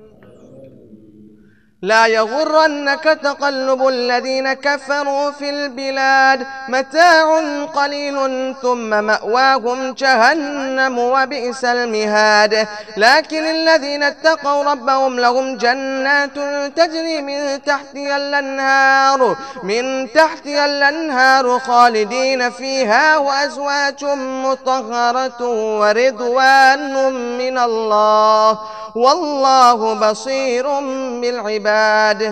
لا يغرنك تقلب الذين كفروا في البلاد متاع قليل ثم مأواهم جهنم وبئس المهاد. لكن الذين اتقوا ربهم لهم جنات تجري من تحتها الأنهار من تحتها الأنهار خالدين فيها وأزواج مطهرة ورضوان من الله والله بصير بالعباد.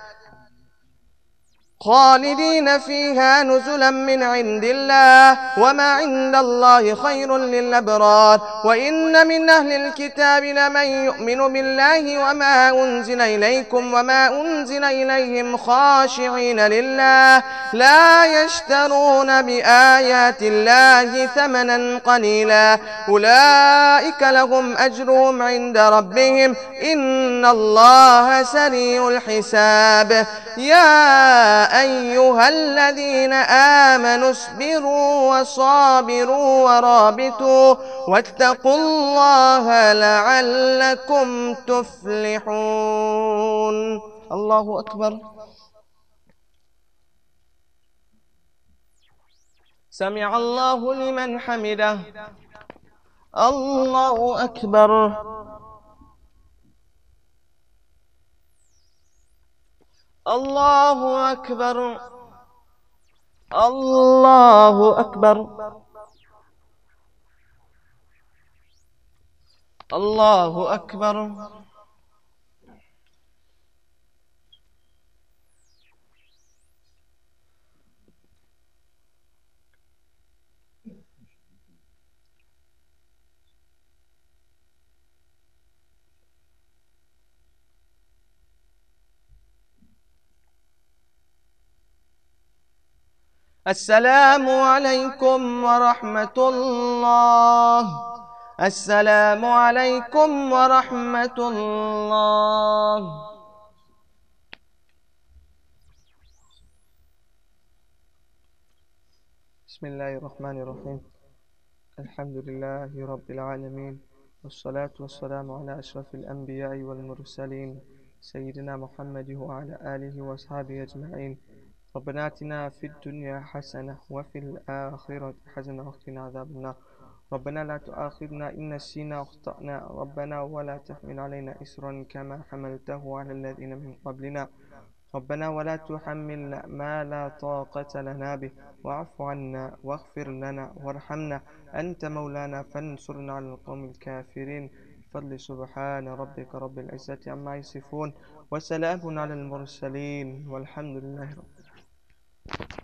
خالدين فيها نزلا من عند الله وما عند الله خير للأبرار. وإن من أهل الكتاب لمن يؤمن بالله وما أنزل إليكم وما أنزل إليهم خاشعين لله لا يشترون بآيات الله ثمنا قليلا أولئك لهم أجرهم عند ربهم إن الله سريع الحساب. يا أيها الذين آمنوا اصبروا وصابروا ورابطوا واتقوا الله لعلكم تفلحون. الله أكبر. سمع الله لمن حمده. الله أكبر. الله أكبر. الله أكبر. الله أكبر. السلام عليكم ورحمة الله. السلام عليكم ورحمة الله. بسم الله الرحمن الرحيم. الحمد لله رب العالمين، والصلاة والسلام على أشرف الأنبياء والمرسلين سيدنا محمد وعلى آله وأصحابه أجمعين. ربنا آتنا في الدنيا حسنة وفي الآخرة حسنة وقنا عذاب النار. ربنا لا تؤاخذنا إن نسينا أخطأنا ربنا ولا تحمل علينا إسرا كما حملته على الذين من قبلنا. ربنا ولا تحملنا ما لا طاقة لنا به، واعف عنا واغفر لنا وارحمنا، أنت مولانا فانصرنا على القوم الكافرين. بفضل سبحان ربك رب العزة عما يصفون، وسلام على المرسلين، والحمد لله رب العالمين.